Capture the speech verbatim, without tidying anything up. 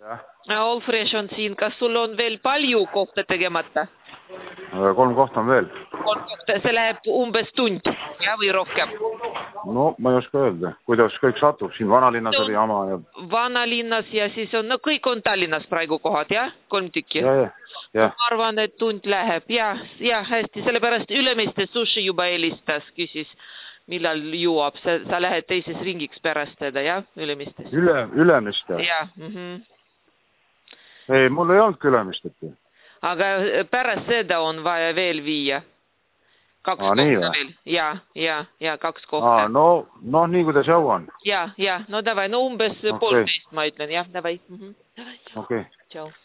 All Fresh on siin. Kas sul on veel palju kohta tegemata? Kolm kohta on veel. Kolm kohta. See läheb umbes tund ja, või rohkem? No ma ei oska öelda. Kuidas kõik satub? Siin Vanalinnas oli ama. Ja... Vanalinnas ja siis on, no kõik on Tallinnas praegu kohad, jah? Kolm tükki. Ja, ja, ja. Ma arvan, et tund läheb. Ja, ja hästi. Sellepärast Ülemiste sushi juba helistas, küsis, millal jõuab. Sa, sa lähed teises ringiks pärast teda, jah? Ülemistes. Üle, ülemiste? Ja, mhm. Ei, mul ei olnud Ülemisteti. Aga pärast seda on vaja veel viia. Kaks Aa, kohta veel. Ja, ja, ja kaks kohta. Aa, no, no nii kuidas jõuan. Ja, ja, no davai, no umbes okay. Poolteist ma ütlen, jah, davai. Mhm. Okei. Okay. Tšau.